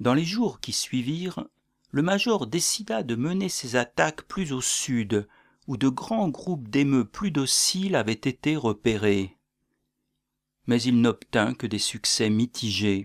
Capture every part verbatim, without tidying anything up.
Dans les jours qui suivirent, le major décida de mener ses attaques plus au sud, où de grands groupes d'émeus plus dociles avaient été repérés. Mais il n'obtint que des succès mitigés.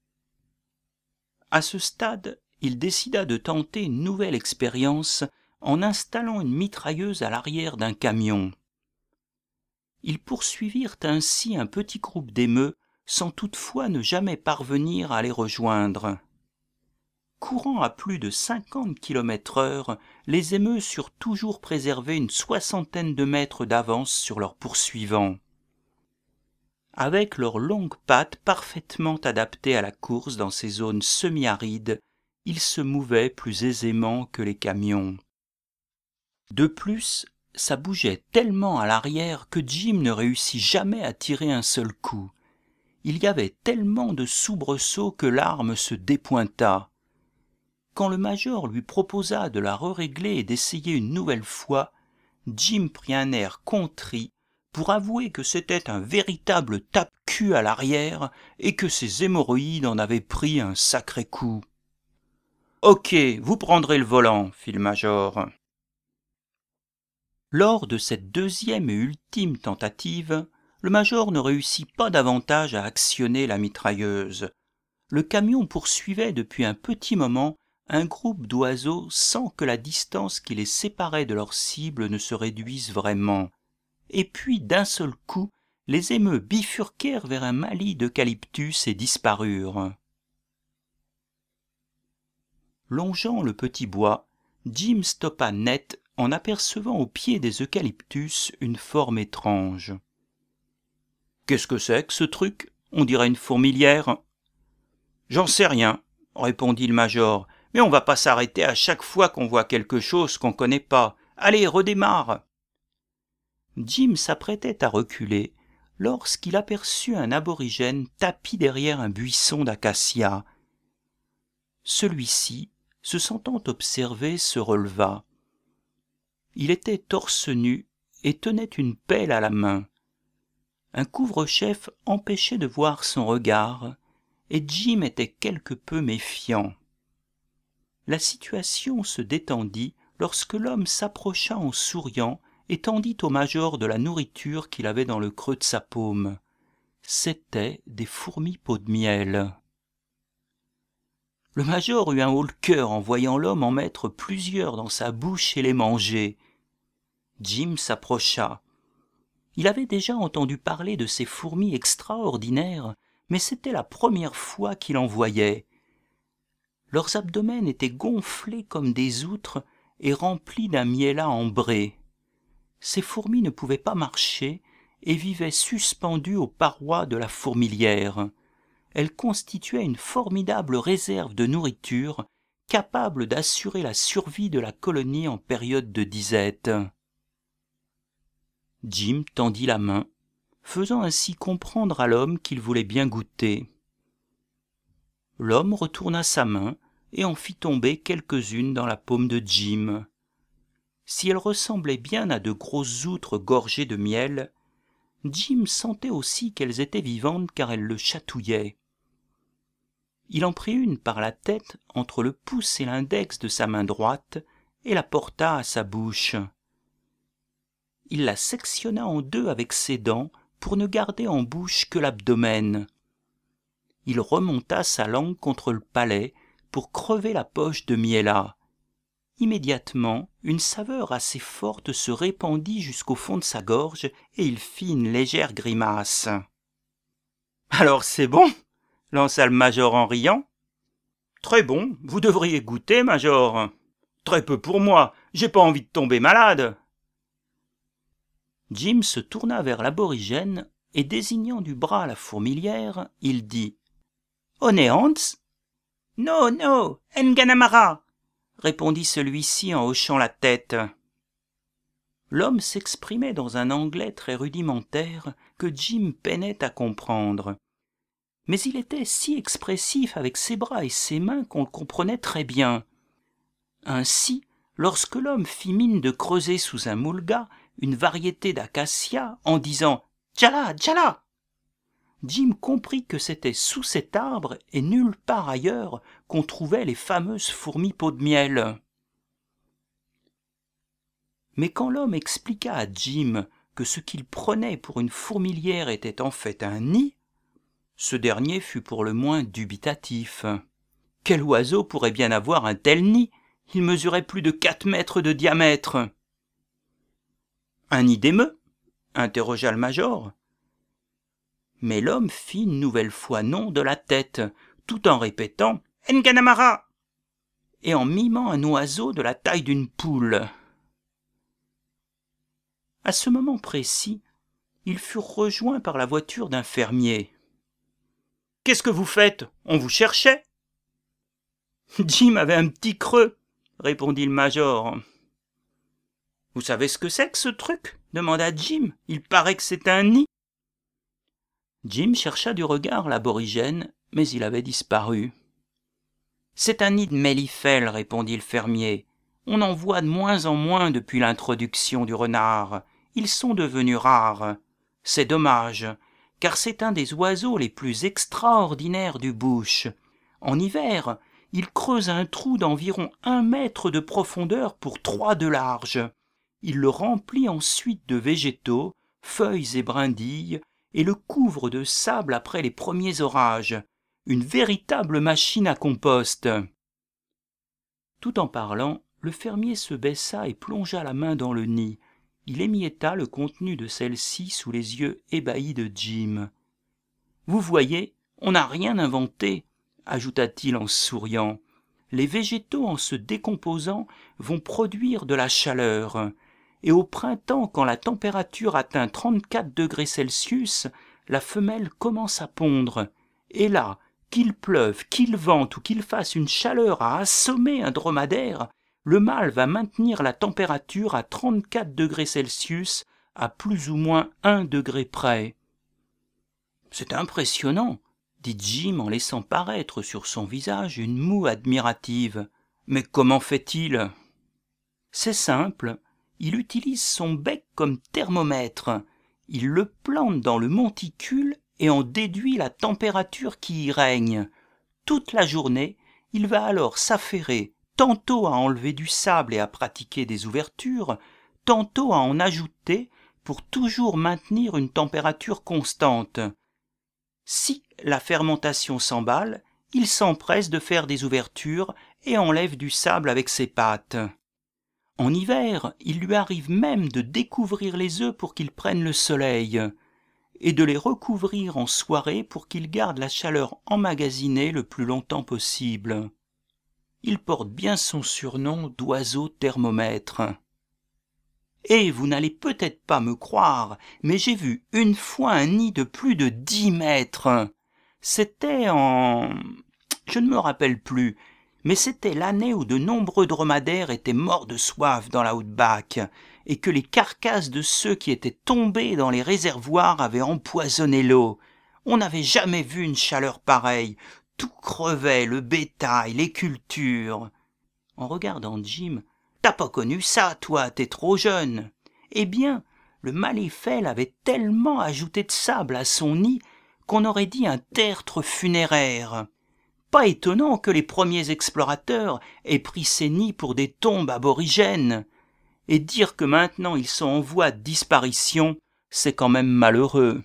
À ce stade, il décida de tenter une nouvelle expérience en installant une mitrailleuse à l'arrière d'un camion. Ils poursuivirent ainsi un petit groupe d'émeus sans toutefois ne jamais parvenir à les rejoindre. Courant à plus de cinquante kilomètres heure, les émeus surent toujours préserver une soixantaine de mètres d'avance sur leurs poursuivants. Avec leurs longues pattes parfaitement adaptées à la course dans ces zones semi-arides, ils se mouvaient plus aisément que les camions. De plus, ça bougeait tellement à l'arrière que Jim ne réussit jamais à tirer un seul coup. Il y avait tellement de soubresauts que l'arme se dépointa. Quand le major lui proposa de la rérégler et d'essayer une nouvelle fois, Jim prit un air contrit pour avouer que c'était un véritable tape-cul à l'arrière et que ses hémorroïdes en avaient pris un sacré coup. « Ok, vous prendrez le volant, » fit le major. Lors de cette deuxième et ultime tentative, le major ne réussit pas davantage à actionner la mitrailleuse. Le camion poursuivait depuis un petit moment un groupe d'oiseaux sans que la distance qui les séparait de leur cible ne se réduise vraiment. Et puis, d'un seul coup, les émeus bifurquèrent vers un mallis d'eucalyptus et disparurent. Longeant le petit bois, Jim stoppa net en apercevant au pied des eucalyptus une forme étrange. « Qu'est-ce que c'est que ce truc ? On dirait une fourmilière. »« J'en sais rien, » répondit le major, « mais on va pas s'arrêter à chaque fois qu'on voit quelque chose qu'on connaît pas. Allez, redémarre !» Jim s'apprêtait à reculer lorsqu'il aperçut un aborigène tapi derrière un buisson d'acacia. Celui-ci, se sentant observé, se releva. Il était torse nu et tenait une pelle à la main. Un couvre-chef empêchait de voir son regard, et Jim était quelque peu méfiant. La situation se détendit lorsque l'homme s'approcha en souriant et tendit au major de la nourriture qu'il avait dans le creux de sa paume. C'étaient des fourmis peau de miel. Le major eut un haut-le-cœur en voyant l'homme en mettre plusieurs dans sa bouche et les manger. Jim s'approcha. Il avait déjà entendu parler de ces fourmis extraordinaires, mais c'était la première fois qu'il en voyait. Leurs abdomens étaient gonflés comme des outres et remplis d'un miella ambré. Ces fourmis ne pouvaient pas marcher et vivaient suspendues aux parois de la fourmilière. Elles constituaient une formidable réserve de nourriture capable d'assurer la survie de la colonie en période de disette. Jim tendit la main, faisant ainsi comprendre à l'homme qu'il voulait bien goûter. L'homme retourna sa main et en fit tomber quelques-unes dans la paume de Jim. Si elles ressemblaient bien à de grosses outres gorgées de miel, Jim sentait aussi qu'elles étaient vivantes car elles le chatouillaient. Il en prit une par la tête entre le pouce et l'index de sa main droite et la porta à sa bouche. Il la sectionna en deux avec ses dents pour ne garder en bouche que l'abdomen. Il remonta sa langue contre le palais pour crever la poche de miella. Immédiatement, une saveur assez forte se répandit jusqu'au fond de sa gorge et il fit une légère grimace. « Alors c'est bon ?» lança le major en riant. « Très bon, vous devriez goûter, major. »« Très peu pour moi, j'ai pas envie de tomber malade. » Jim se tourna vers l'aborigène et désignant du bras la fourmilière, il dit « Honey Hans ?»« No, no, Nganamara !» répondit celui-ci en hochant la tête. L'homme s'exprimait dans un anglais très rudimentaire que Jim peinait à comprendre. Mais il était si expressif avec ses bras et ses mains qu'on le comprenait très bien. Ainsi, lorsque l'homme fit mine de creuser sous un moulga une variété d'acacia en disant « Djala, Djala !» Jim comprit que c'était sous cet arbre et nulle part ailleurs qu'on trouvait les fameuses fourmis peau de miel. Mais quand l'homme expliqua à Jim que ce qu'il prenait pour une fourmilière était en fait un nid, ce dernier fut pour le moins dubitatif. Quel oiseau pourrait bien avoir un tel nid? Il mesurait plus de quatre mètres de diamètre. « Un nid d'émeu ?» interrogea le major. Mais l'homme fit une nouvelle fois non de la tête, tout en répétant « Nganamara !» et en mimant un oiseau de la taille d'une poule. À ce moment précis, ils furent rejoints par la voiture d'un fermier. « Qu'est-ce que vous faites? On vous cherchait ?» Jim avait un petit creux, répondit le major. « Vous savez ce que c'est que ce truc ?» demanda Jim. « Il paraît que c'est un nid. » Jim chercha du regard l'aborigène, mais il avait disparu. « C'est un nid de mélifères, » répondit le fermier. « On en voit de moins en moins depuis l'introduction du renard. Ils sont devenus rares. C'est dommage, car c'est un des oiseaux les plus extraordinaires du bush. En hiver, il creuse un trou d'environ un mètre de profondeur pour trois de large. Il le remplit ensuite de végétaux, feuilles et brindilles, et le couvre de sable après les premiers orages. Une véritable machine à compost. » Tout en parlant, le fermier se baissa et plongea la main dans le nid. Il émietta le contenu de celle-ci sous les yeux ébahis de Jim. « Vous voyez, on n'a rien inventé, » ajouta-t-il en souriant. « Les végétaux, en se décomposant, vont produire de la chaleur. Et au printemps, quand la température atteint trente-quatre degrés Celsius, la femelle commence à pondre. Et là, qu'il pleuve, qu'il vente ou qu'il fasse une chaleur à assommer un dromadaire, le mâle va maintenir la température à trente-quatre degrés Celsius à plus ou moins un degré près. »« C'est impressionnant, » dit Jim en laissant paraître sur son visage une moue admirative. « Mais comment fait-il ?»« C'est simple, il utilise son bec comme thermomètre. Il le plante dans le monticule et en déduit la température qui y règne. Toute la journée, il va alors s'affairer tantôt à enlever du sable et à pratiquer des ouvertures, tantôt à en ajouter pour toujours maintenir une température constante. Si la fermentation s'emballe, il s'empresse de faire des ouvertures et enlève du sable avec ses pattes. En hiver, il lui arrive même de découvrir les œufs pour qu'ils prennent le soleil, et de les recouvrir en soirée pour qu'ils gardent la chaleur emmagasinée le plus longtemps possible. Il porte bien son surnom d'oiseau thermomètre. Et vous n'allez peut-être pas me croire, mais j'ai vu une fois un nid de plus de dix mètres. C'était en... je ne me rappelle plus, mais c'était l'année où de nombreux dromadaires étaient morts de soif dans la Outback, et que les carcasses de ceux qui étaient tombés dans les réservoirs avaient empoisonné l'eau. On n'avait jamais vu une chaleur pareille. Tout crevait, le bétail, les cultures. En regardant Jim, « T'as pas connu ça, toi, t'es trop jeune. » Eh bien, le Maléfel avait tellement ajouté de sable à son nid qu'on aurait dit un tertre funéraire. Pas étonnant que les premiers explorateurs aient pris ces nids pour des tombes aborigènes. Et dire que maintenant ils sont en voie de disparition, c'est quand même malheureux.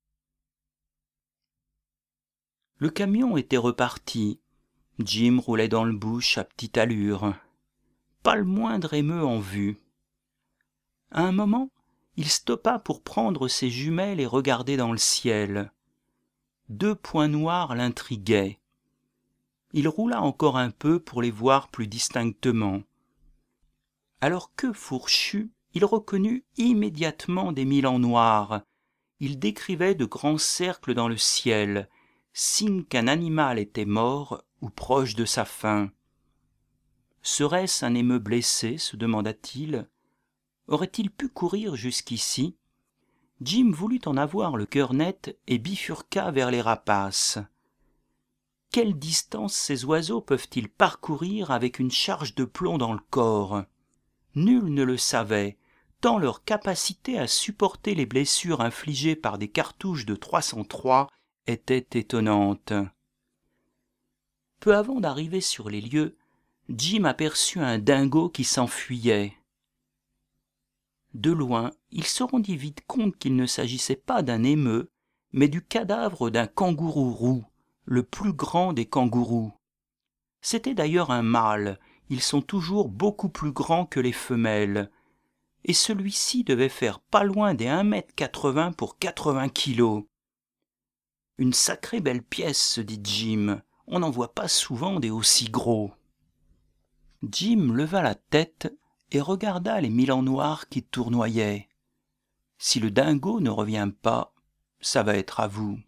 Le camion était reparti. Jim roulait dans le bush à petite allure. Pas le moindre émeu en vue. À un moment, il stoppa pour prendre ses jumelles et regarder dans le ciel. Deux points noirs l'intriguaient. Il roula encore un peu pour les voir plus distinctement. Alors que fourchu, il reconnut immédiatement des milans noirs. Il décrivait de grands cercles dans le ciel, signe qu'un animal était mort ou proche de sa fin. Serait-ce un émeu blessé, se demanda-t-il. Aurait-il pu courir jusqu'ici? Jim voulut en avoir le cœur net et bifurqua vers les rapaces. Quelle distance ces oiseaux peuvent-ils parcourir avec une charge de plomb dans le corps? Nul ne le savait, tant leur capacité à supporter les blessures infligées par des cartouches de trois cent trois était étonnante. Peu avant d'arriver sur les lieux, Jim aperçut un dingo qui s'enfuyait. De loin, il se rendit vite compte qu'il ne s'agissait pas d'un émeu, mais du cadavre d'un kangourou roux, le plus grand des kangourous. C'était d'ailleurs un mâle, ils sont toujours beaucoup plus grands que les femelles, et celui-ci devait faire pas loin des un mètre quatre-vingts pour quatre-vingts kilos. Une sacrée belle pièce, se dit Jim, on n'en voit pas souvent des aussi gros. Jim leva la tête et regarda les milans noirs qui tournoyaient. Si le dingo ne revient pas, ça va être à vous.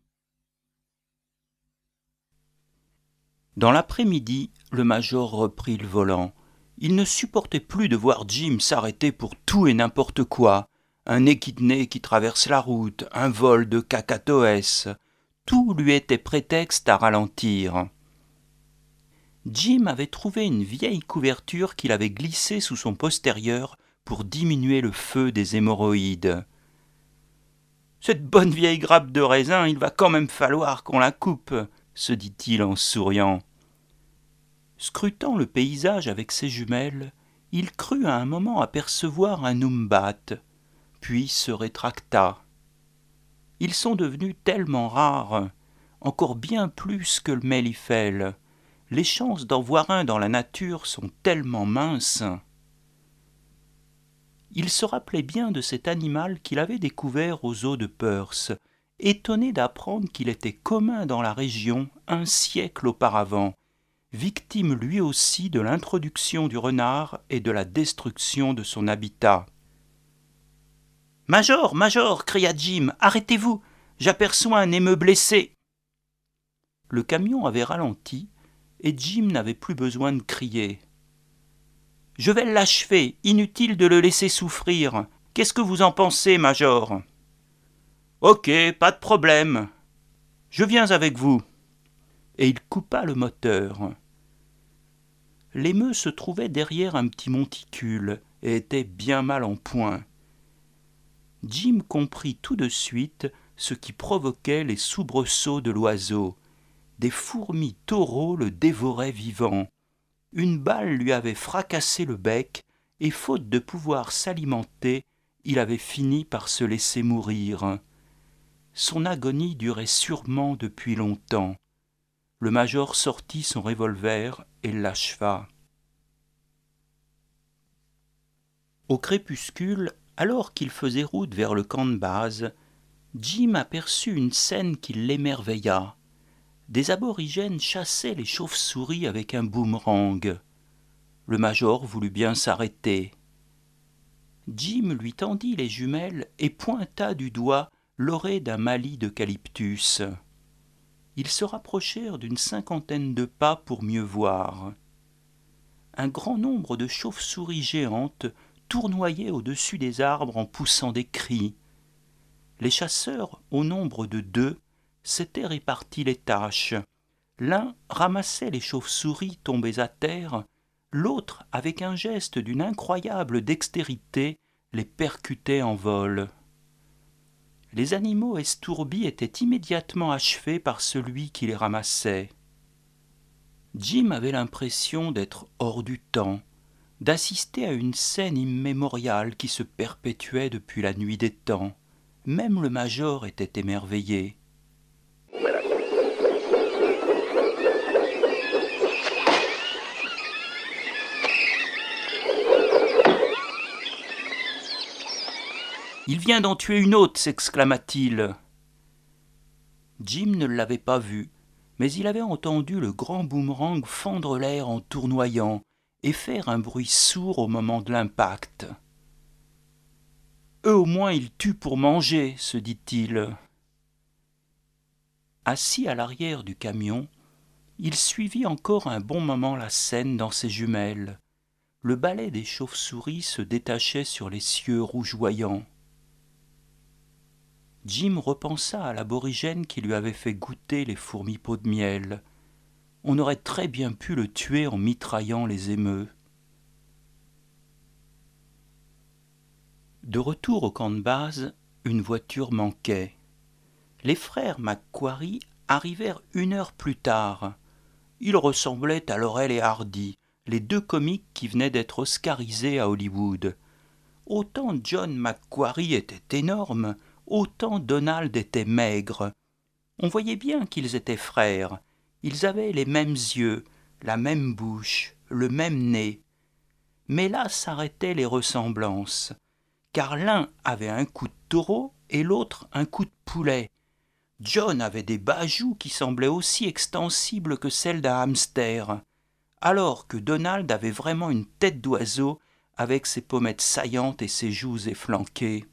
Dans l'après-midi, le major reprit le volant. Il ne supportait plus de voir Jim s'arrêter pour tout et n'importe quoi. Un équidné qui traverse la route, un vol de cacatoès. Tout lui était prétexte à ralentir. Jim avait trouvé une vieille couverture qu'il avait glissée sous son postérieur pour diminuer le feu des hémorroïdes. « Cette bonne vieille grappe de raisin, il va quand même falloir qu'on la coupe », se dit-il en souriant. Scrutant le paysage avec ses jumelles, il crut à un moment apercevoir un umbat, puis se rétracta. Ils sont devenus tellement rares, encore bien plus que le mélifel. Les chances d'en voir un dans la nature sont tellement minces. Il se rappelait bien de cet animal qu'il avait découvert aux eaux de Perth, étonné d'apprendre qu'il était commun dans la région un siècle auparavant, victime lui aussi de l'introduction du renard et de la destruction de son habitat. « Major, major !» cria Jim, « arrêtez-vous, j'aperçois un émeu blessé !» Le camion avait ralenti, et Jim n'avait plus besoin de crier. « Je vais l'achever, inutile de le laisser souffrir. Qu'est-ce que vous en pensez, major ?»« Ok, pas de problème. Je viens avec vous. » Et il coupa le moteur. L'émeu se trouvait derrière un petit monticule et était bien mal en point. Jim comprit tout de suite ce qui provoquait les soubresauts de l'oiseau. Des fourmis taureaux le dévoraient vivant. Une balle lui avait fracassé le bec, et faute de pouvoir s'alimenter, il avait fini par se laisser mourir. Son agonie durait sûrement depuis longtemps. Le major sortit son revolver et l'acheva. Au crépuscule, alors qu'il faisait route vers le camp de base, Jim aperçut une scène qui l'émerveilla. Des aborigènes chassaient les chauves-souris avec un boomerang. Le major voulut bien s'arrêter. Jim lui tendit les jumelles et pointa du doigt l'orée d'un mâli d'eucalyptus. Ils se rapprochèrent d'une cinquantaine de pas pour mieux voir. Un grand nombre de chauves-souris géantes tournoyaient au-dessus des arbres en poussant des cris. Les chasseurs, au nombre de deux, s'étaient répartis les tâches. L'un ramassait les chauves-souris tombées à terre, l'autre, avec un geste d'une incroyable dextérité, les percutait en vol. Les animaux estourbis étaient immédiatement achevés par celui qui les ramassait. Jim avait l'impression d'être hors du temps, d'assister à une scène immémoriale qui se perpétuait depuis la nuit des temps. Même le major était émerveillé. « Il vient d'en tuer une autre !» s'exclama-t-il. Jim ne l'avait pas vu, mais il avait entendu le grand boomerang fendre l'air en tournoyant et faire un bruit sourd au moment de l'impact. « Eux au moins ils tuent pour manger !» se dit-il. Assis à l'arrière du camion, il suivit encore un bon moment la scène dans ses jumelles. Le balai des chauves-souris se détachait sur les cieux rougeoyants. Jim repensa à l'aborigène qui lui avait fait goûter les fourmis peau de miel. On aurait très bien pu le tuer en mitraillant les émeux. De retour au camp de base, une voiture manquait. Les frères Macquarie arrivèrent une heure plus tard. Ils ressemblaient à Laurel et Hardy, les deux comiques qui venaient d'être oscarisés à Hollywood. Autant John McQuarrie était énorme, autant Donald était maigre. On voyait bien qu'ils étaient frères. Ils avaient les mêmes yeux, la même bouche, le même nez. Mais là s'arrêtaient les ressemblances, car l'un avait un cou de taureau et l'autre un cou de poulet. John avait des bajoux qui semblaient aussi extensibles que celles d'un hamster, alors que Donald avait vraiment une tête d'oiseau avec ses pommettes saillantes et ses joues efflanquées.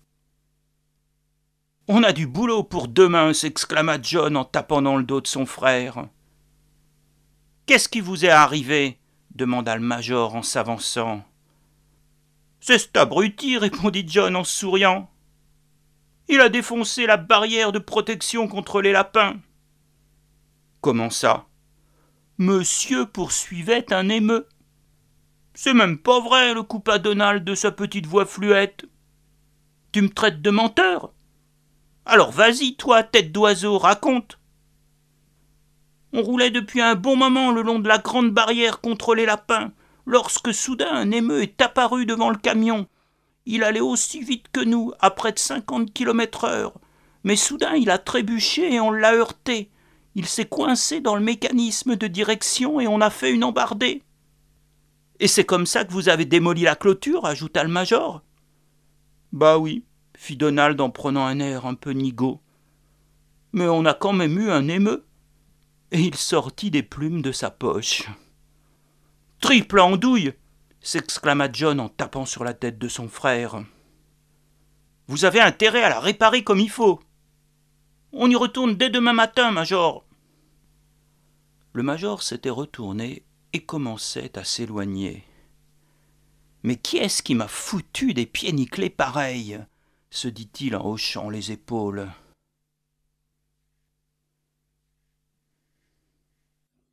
« On a du boulot pour demain !» s'exclama John en tapant dans le dos de son frère. « Qu'est-ce qui vous est arrivé ?» demanda le major en s'avançant. « C'est cet abruti !» répondit John en souriant. « Il a défoncé la barrière de protection contre les lapins. »« Comment ça ?»« Monsieur poursuivait un émeu. »« C'est même pas vrai !» le coupa Donald de sa petite voix fluette. « Tu me traites de menteur ? Alors vas-y, toi, tête d'oiseau, raconte !» On roulait depuis un bon moment le long de la grande barrière contre les lapins, lorsque soudain un émeu est apparu devant le camion. Il allait aussi vite que nous, à près de cinquante kilomètres heure. Mais soudain il a trébuché et on l'a heurté. Il s'est coincé dans le mécanisme de direction et on a fait une embardée. « Et c'est comme ça que vous avez démoli la clôture ?» ajouta le major. « Bah oui, » fit Donald en prenant un air un peu nigaud. « Mais on a quand même eu un émeu. » Et il sortit des plumes de sa poche. « Triple andouille !» s'exclama John en tapant sur la tête de son frère. « Vous avez intérêt à la réparer comme il faut. On y retourne dès demain matin, major. » Le major s'était retourné et commençait à s'éloigner. « Mais qui est-ce qui m'a foutu des pieds nickelés pareils ?» se dit-il en hochant les épaules.